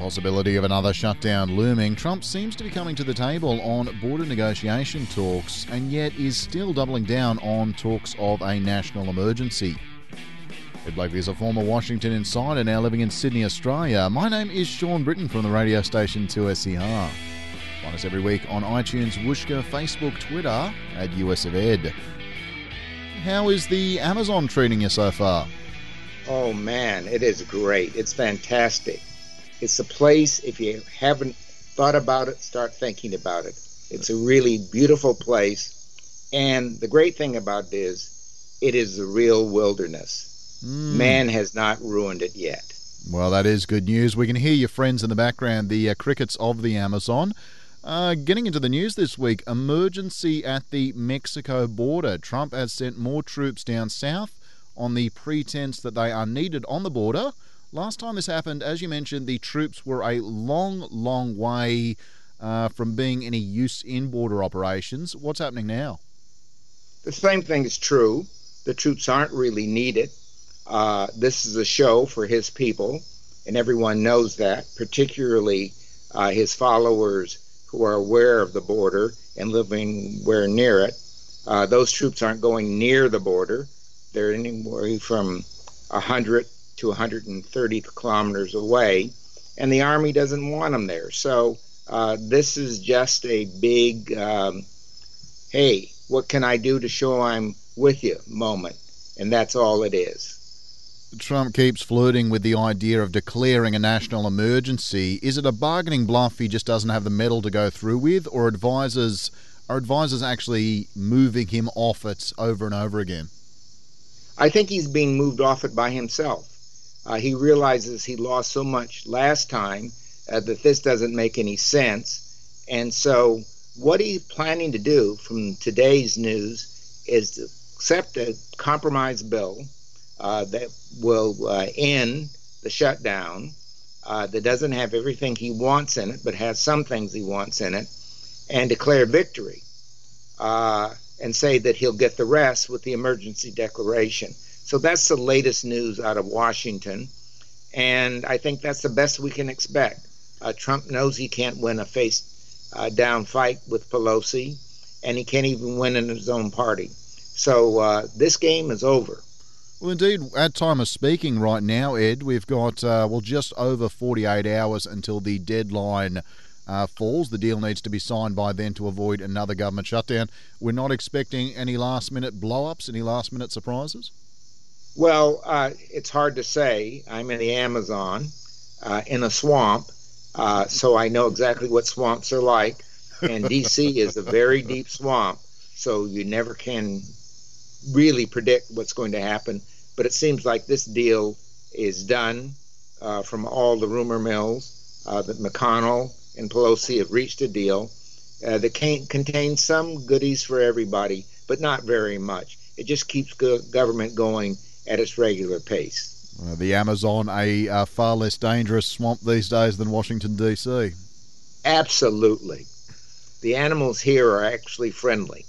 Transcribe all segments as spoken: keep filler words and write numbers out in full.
Possibility of another shutdown looming, Trump seems to be coming to the table on border negotiation talks and yet is still doubling down on talks of a national emergency. Ed Blakely is a former Washington insider now living in Sydney, Australia. My name is Sean Britton from the radio station two S E R. Find us every week on iTunes, Whooshkaa, Facebook, Twitter at U S of Ed. How is the Amazon treating you so far? Oh man, it is great. It's fantastic. It's a place, if you haven't thought about it, start thinking about it. It's a really beautiful place. And the great thing about it is, it is the real wilderness. Mm. Man has not ruined it yet. Well, that is good news. We can hear your friends in the background, the uh, crickets of the Amazon. Uh, getting into the news this week, emergency at the Mexico border. Trump has sent more troops down south on the pretense that they are needed on the border. Last time this happened, as you mentioned, the troops were a long, long way uh, from being any use in border operations. What's happening now? The same thing is true. The troops aren't really needed. Uh, this is a show for his people, and everyone knows that, particularly uh, his followers who are aware of the border and living where near it. Uh, those troops aren't going near the border. They're anywhere from one hundred to one hundred thirty kilometers away, and the Army doesn't want them there. So uh, this is just a big, um, hey, what can I do to show I'm with you moment, and that's all it is. Trump keeps flirting with the idea of declaring a national emergency. Is it a bargaining bluff he just doesn't have the mettle to go through with, or advisors are advisors actually moving him off it over and over again? I think he's being moved off it by himself. Uh, he realizes he lost so much last time uh, that this doesn't make any sense. And so what he's planning to do from today's news is to accept a compromise bill uh, that will uh, end the shutdown, uh, that doesn't have everything he wants in it, but has some things he wants in it, and declare victory uh, and say that he'll get the rest with the emergency declaration. So that's the latest news out of Washington, and I think that's the best we can expect. Uh, Trump knows he can't win a face-down uh, fight with Pelosi, and he can't even win in his own party. So uh, this game is over. Well, indeed, at time of speaking right now, Ed, we've got, uh, well, just over forty-eight hours until the deadline uh, falls. The deal needs to be signed by then to avoid another government shutdown. We're not expecting any last-minute blow-ups, any last-minute surprises? Well, uh, it's hard to say. I'm in the Amazon, uh, in a swamp, uh, so I know exactly what swamps are like. And D C is a very deep swamp, so you never can really predict what's going to happen. But it seems like this deal is done uh, from all the rumor mills, uh, that McConnell and Pelosi have reached a deal uh, that can contains some goodies for everybody, but not very much. It just keeps go- government going at its regular pace. Uh, the Amazon, a uh, far less dangerous swamp these days than Washington, D C. Absolutely. The animals here are actually friendly.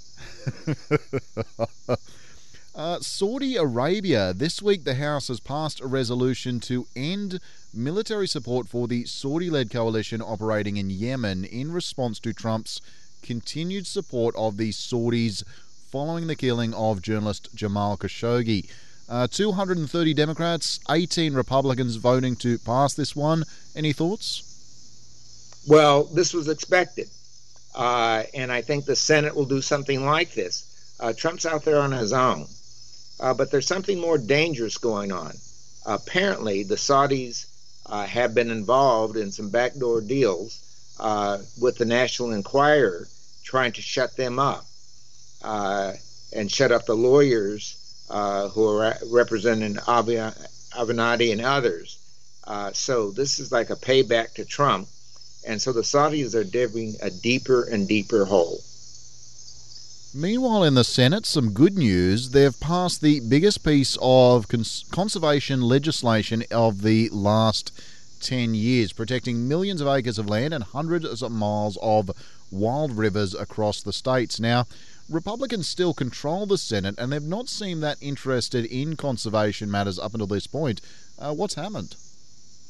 uh, Saudi Arabia. This week the House has passed a resolution to end military support for the Saudi-led coalition operating in Yemen in response to Trump's continued support of the Saudis following the killing of journalist Jamal Khashoggi. Uh, two hundred thirty Democrats, eighteen Republicans voting to pass this one. Any thoughts? Well, this was expected. Uh, and I think the Senate will do something like this. Uh, Trump's out there on his own. Uh, but there's something more dangerous going on. Uh, apparently, the Saudis uh, have been involved in some backdoor deals uh, with the National Enquirer, trying to shut them up uh, and shut up the lawyers Uh, who are representing Avenatti and others. Uh, so this is like a payback to Trump. And so the Saudis are digging a deeper and deeper hole. Meanwhile, in the Senate, some good news. They've passed the biggest piece of cons- conservation legislation of the last ten years, protecting millions of acres of land and hundreds of miles of wild rivers across the states. Now, Republicans still control the Senate, and they've not seemed that interested in conservation matters up until this point. Uh, what's happened?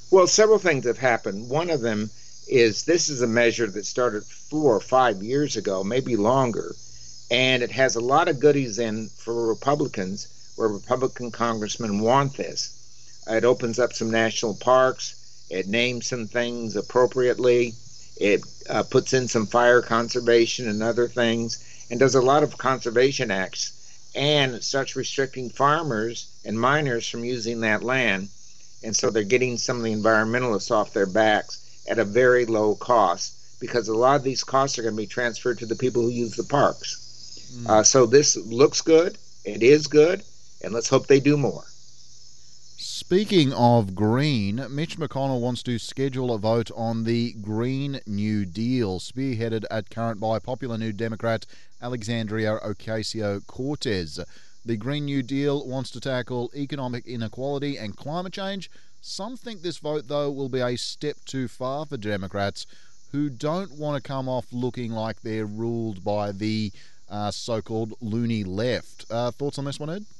Well, several things have happened. One of them is this is a measure that started four or five years ago, maybe longer, and it has a lot of goodies in for Republicans where Republican congressmen want this. It opens up some national parks. It names some things appropriately. It uh, puts in some fire conservation and other things and does a lot of conservation acts. And it starts restricting farmers and miners from using that land. And so they're getting some of the environmentalists off their backs at a very low cost because a lot of these costs are going to be transferred to the people who use the parks. Mm. Uh, so this looks good. It is good. And let's hope they do more. Speaking of green, Mitch McConnell wants to schedule a vote on the Green New Deal, spearheaded at current by popular New Democrat Alexandria Ocasio-Cortez. The Green New Deal wants to tackle economic inequality and climate change. Some think this vote, though, will be a step too far for Democrats who don't want to come off looking like they're ruled by the uh, so-called loony left. Uh, thoughts on this one, Ed?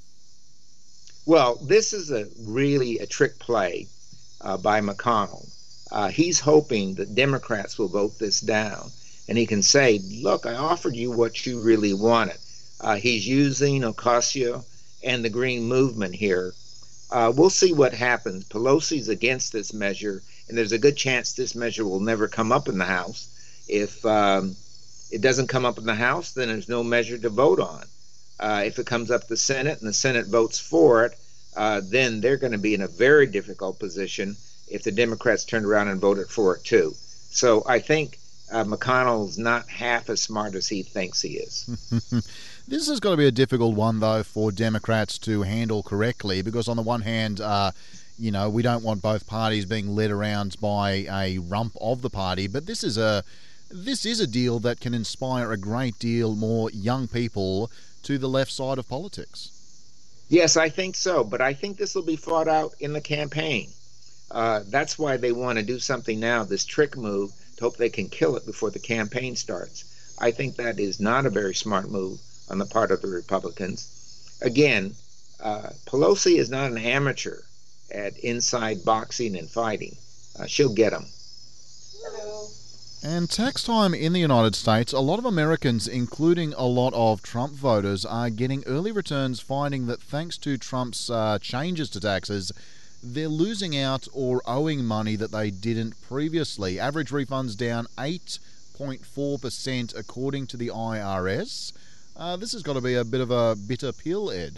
Well, this is a really a trick play uh, by McConnell. Uh, he's hoping that Democrats will vote this down, and he can say, look, I offered you what you really wanted. Uh, he's using Ocasio and the Green Movement here. Uh, we'll see what happens. Pelosi's against this measure, and there's a good chance this measure will never come up in the House. If um, it doesn't come up in the House, then there's no measure to vote on. Uh, if it comes up the Senate and the Senate votes for it, uh, then they're going to be in a very difficult position if the Democrats turned around and voted for it too. So I think uh, McConnell's not half as smart as he thinks he is. This has got to be a difficult one, though, for Democrats to handle correctly, because on the one hand, uh, you know, we don't want both parties being led around by a rump of the party, but this is a this is a deal that can inspire a great deal more young people to the left side of politics. Yes, I think so, but I think this will be fought out in the campaign. Uh, that's why they want to do something now, this trick move, to hope they can kill it before the campaign starts. I think that is not a very smart move on the part of the Republicans. Again, uh, Pelosi is not an amateur at inside boxing and fighting. Uh, she'll get them. Hello. And tax time in the United States, a lot of Americans, including a lot of Trump voters, are getting early returns finding that thanks to Trump's uh, changes to taxes, they're losing out or owing money that they didn't previously. Average refunds down eight point four percent according to the I R S. Uh, this has got to be a bit of a bitter pill, Ed.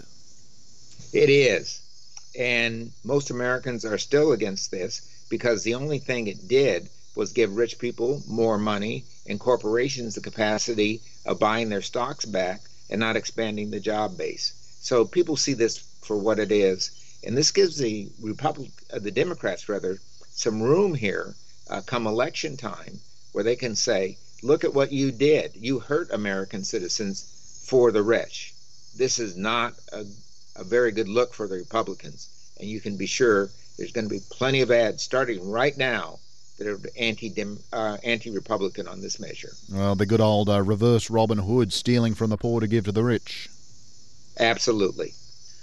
It is. And most Americans are still against this because the only thing it did was give rich people more money and corporations the capacity of buying their stocks back and not expanding the job base. So people see this for what it is. And this gives the Republic, uh, the Democrats rather, some room here uh, come election time where they can say, look at what you did. You hurt American citizens for the rich. This is not a, a very good look for the Republicans. And you can be sure there's going to be plenty of ads starting right now that are anti uh, anti-Republican on this measure. Well, the good old uh, reverse Robin Hood, stealing from the poor to give to the rich. Absolutely.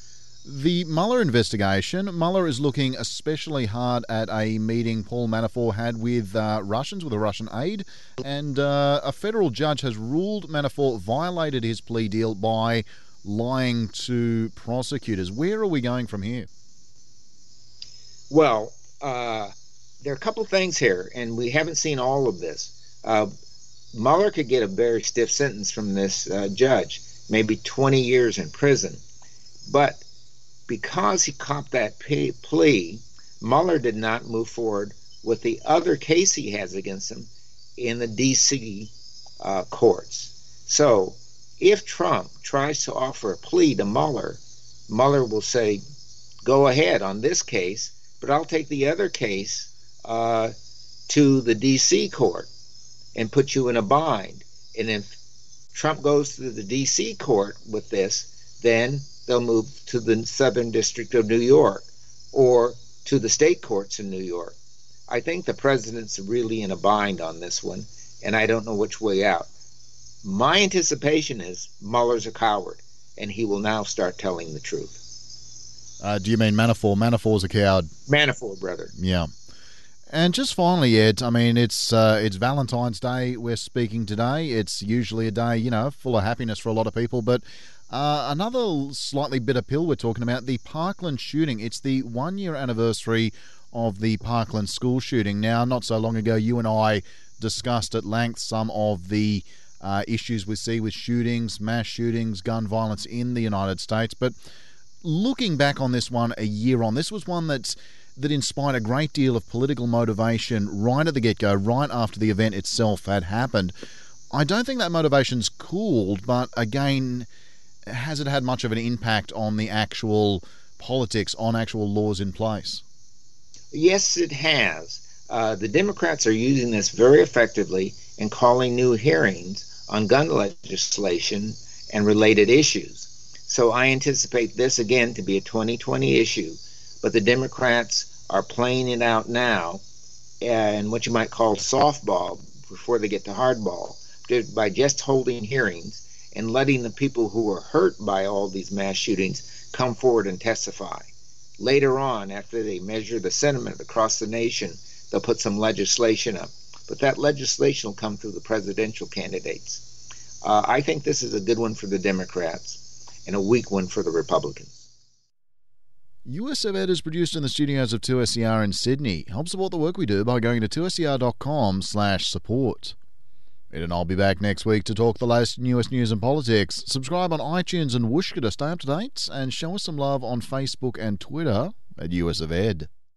The Mueller investigation. Mueller is looking especially hard at a meeting Paul Manafort had with uh, Russians, with a Russian aide, and uh, a federal judge has ruled Manafort violated his plea deal by lying to prosecutors. Where are we going from here? Well, uh, there are a couple things here, and we haven't seen all of this. Uh, Mueller could get a very stiff sentence from this uh, judge, maybe twenty years in prison. But because he copped that plea, Mueller did not move forward with the other case he has against him in the D C uh, courts. So if Trump tries to offer a plea to Mueller, Mueller will say, go ahead on this case, but I'll take the other case uh, to the D C court and put you in a bind. And if Trump goes to the D C court with this, then they'll move to the Southern District of New York or to the state courts in New York. I think the president's really in a bind on this one, and I don't know which way out. My anticipation is Mueller's a coward, and he will now start telling the truth. Uh, do you mean Manafort? Manafort's a coward. Manafort, brother. Yeah. And just finally, Ed, I mean, it's uh, it's Valentine's Day we're speaking today. It's usually a day, you know, full of happiness for a lot of people. But uh, another slightly bitter pill we're talking about, the Parkland shooting. It's the one-year anniversary of the Parkland school shooting. Now, not so long ago, you and I discussed at length some of the uh, issues we see with shootings, mass shootings, gun violence in the United States. But looking back on this one a year on, this was one that's that inspired a great deal of political motivation right at the get-go, right after the event itself had happened. I don't think that motivation's cooled, but again, has it had much of an impact on the actual politics, on actual laws in place? Yes, it has. Uh, the Democrats are using this very effectively in calling new hearings on gun legislation and related issues. So I anticipate this again to be a twenty twenty issue, but the Democrats are playing it out now and what you might call softball before they get to hardball by just holding hearings and letting the people who were hurt by all these mass shootings come forward and testify. Later on, after they measure the sentiment across the nation, they'll put some legislation up. But that legislation will come through the presidential candidates. Uh, I think this is a good one for the Democrats and a weak one for the Republicans. U S of Ed is produced in the studios of two S E R in Sydney. Help support the work we do by going to two S E R dot com slash support. Ed and I'll be back next week to talk the latest U S news and politics. Subscribe on iTunes and Whooshkaa to stay up to date, and show us some love on Facebook and Twitter at U S of Ed.